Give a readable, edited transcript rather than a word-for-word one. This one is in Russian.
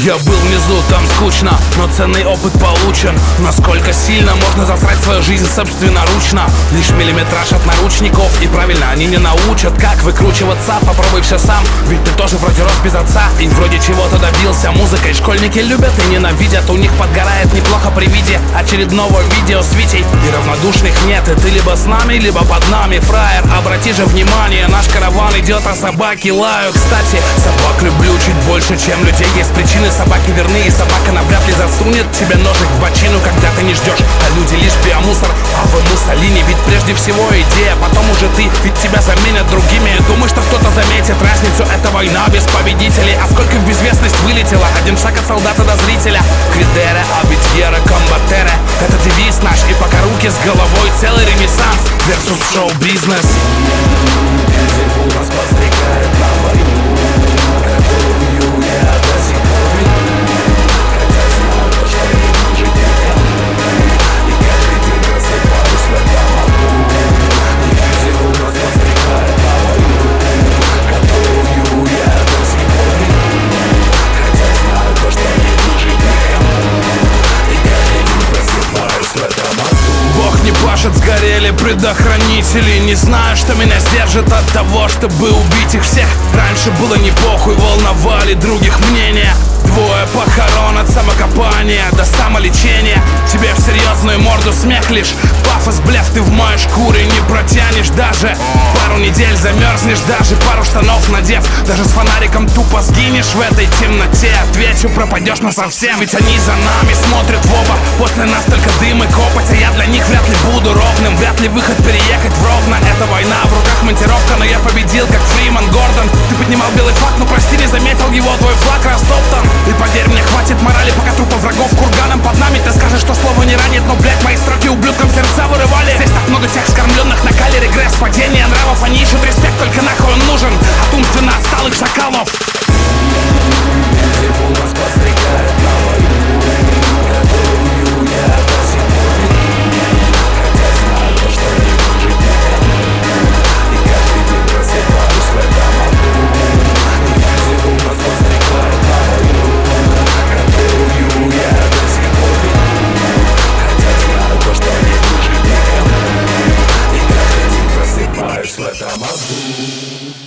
Я был внизу, там скучно, но ценный опыт получен. Насколько сильно можно засрать свою жизнь собственноручно. Лишь миллиметраж от наручников, и правильно они не научат, как выкручиваться. Попробуй все сам, ведь ты тоже вроде рос без отца и вроде чего-то добился музыкой. Школьники любят и ненавидят, у них подгорает неплохо при виде очередного видео с Витей. И равнодушных нет, и ты либо с нами, либо под нами, фраер. Обрати же внимание, наш караван идет, а собаки лают. Кстати, собак люблю чуть больше, чем людей. Есть причины, собаки верны, и собака навряд ли засунет тебе ножик в бочину, когда ты не ждешь. А люди лишь биомусор, а вы Муссолини. Ведь прежде всего идея, потом уже ты, ведь тебя заменят другими. Думаешь, что кто-то заметит разницу? Это война без победителей. А сколько в безвестность вылетело? Один шаг от солдата до зрителя. Кридере, абитьера, комбатере. Это девиз наш, и пока руки с головой целый ренессанс versus шоу-бизнес. Нас подстрекает на войну, которую я до сих пор веду. Хотя знаю то, что не нужен никому, и каждый день просыпаюсь в этом аду. И физику нас подстрекает на войну, которую я до сих пор веду. Хотя знаю то, что не нужен никому, и каждый день просыпаюсь в этом аду. Бог не пашет, сгорели предохранители. Не знаю, что меня сдержит от того, чтобы убить их всех. Раньше было не похуй, волновали других мнения. Двое похорон от самокопания до самолечения. Тебе в серьезную морду смех лишь пафос, блеф, ты в моей шкуре не протянешь даже. Пару недель замерзнешь, даже пару штанов надев. Даже с фонариком тупо сгинешь в этой темноте. Отвечу, пропадешь насовсем, ведь они за нами смотрят в оба. После нас только дым и копоть, а я для них вряд ли буду ровным. Вряд ли выход переехать в Ровно. Это война, в руках монтировка, но я победил, как Фриман Гордон. Ты поднимал белый флаг, но прости, не заметил его, твой флаг растоптан. И поверь мне, хватит морали, пока трупов врагов курганом под нами. Ты скажешь, что слово не ранит, но, блядь, мои строки ублюдкам сердца вырывали. Здесь так много тех скормленных на кале, регресс, падение нравов. Они ищут респект, только нахуй он нужен от умственно отсталых шакалов. Физику нас подстрекает на войну, которую я до сих пор веду. Хотя знаю то, что не нужен никому, и каждый день просыпаюсь в этом аду. И физику нас подстрекает на войну, которую я до сих пор веду. Хотя знаю то, что не нужен никому, и каждый день просыпаюсь в этом аду.